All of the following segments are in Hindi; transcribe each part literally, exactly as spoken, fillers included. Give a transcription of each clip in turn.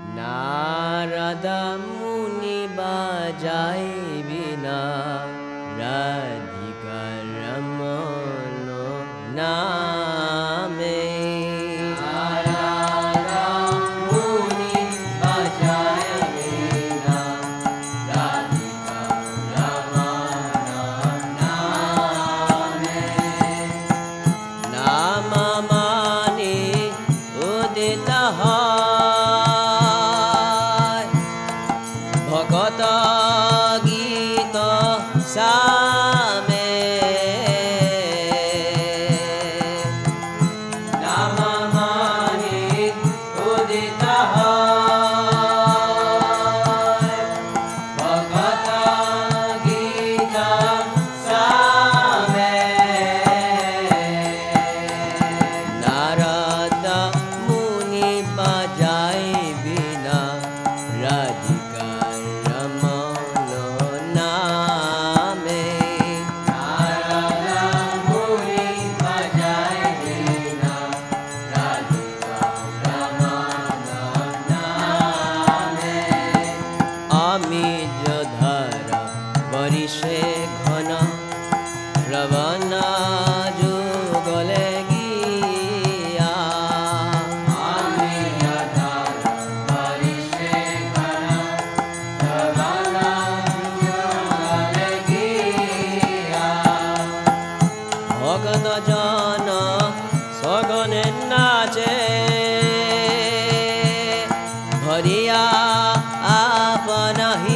नारद मुनि बजाए बिना राधिका रमन नामे। भगत गीत सामे नाम माने उदित भगत गीत सामे। नारद मुनि बजाए बिना राधिका परिषे घन श्रवण जुगले गिया। परिषे घन श्रवण जुगले गिया। भगत जन सगने नाचे भरिया आपन ही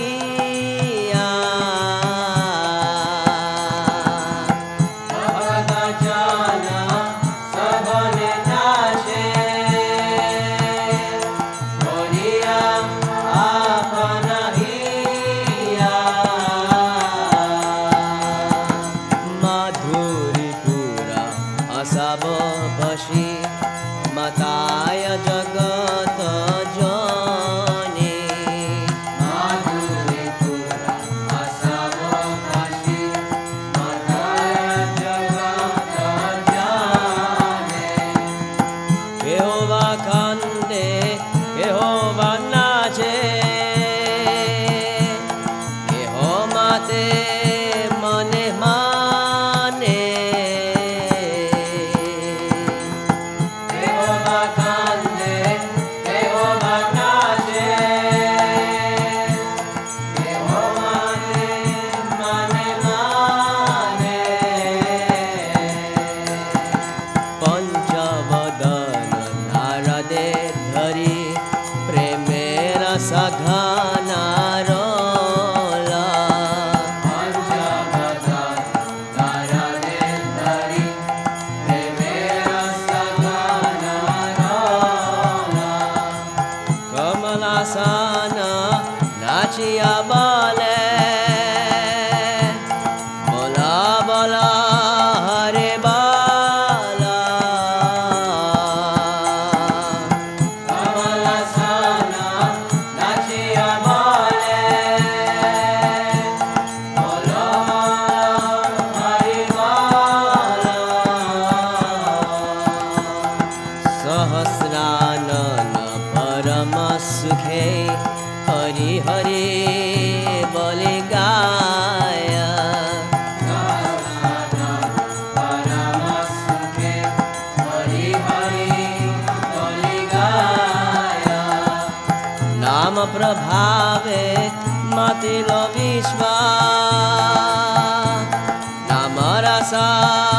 सब बशी मताय जगत जने। माधुरी पुरा सब बशी मताय जगत जने। केहोवा कांदे केहोवा नाचे केहो माते मने माने। सघन रोला पंचवदन नारदे धरि प्रेमेर सघन रोला। कमलासन नाचिया बोले बोला बोला हरे बाला। कमलासन सहस्रानन परम सुखे हरि हरि बोले गाया। परम सुखे हरि हरि बोले गाया। नाम प्रभावे मतिलो विश्वा नाम रसा